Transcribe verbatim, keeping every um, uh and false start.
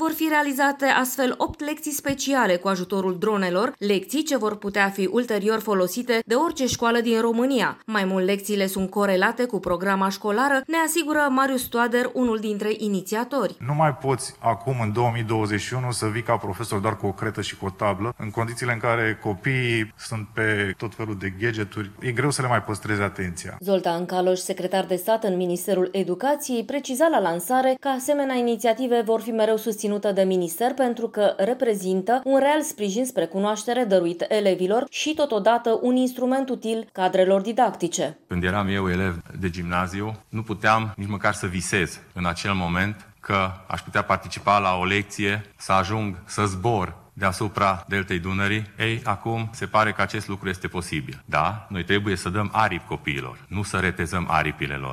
Vor fi realizate astfel opt lecții speciale cu ajutorul dronelor, lecții ce vor putea fi ulterior folosite de orice școală din România. Mai mult, lecțiile sunt corelate cu programa școlară, ne asigură Marius Toader, unul dintre inițiatori. Nu mai poți acum, în două mii douăzeci și unu, să vii ca profesor doar cu o cretă și cu o tablă, în condițiile în care copiii sunt pe tot felul de gadgeturi. E greu să le mai păstrezi atenția. Zoltan Caloș, secretar de stat în Ministerul Educației, preciza la lansare că asemenea inițiative vor fi mereu susținute de minister pentru că reprezintă un real sprijin spre cunoaștere dăruit elevilor și totodată un instrument util cadrelor didactice. Când eram eu elev de gimnaziu, nu puteam nici măcar să visez în acel moment că aș putea participa la o lecție, să ajung să zbor deasupra deltei Dunării. Ei, acum se pare că acest lucru este posibil. Da, noi trebuie să dăm aripi copiilor, nu să retezăm aripile lor.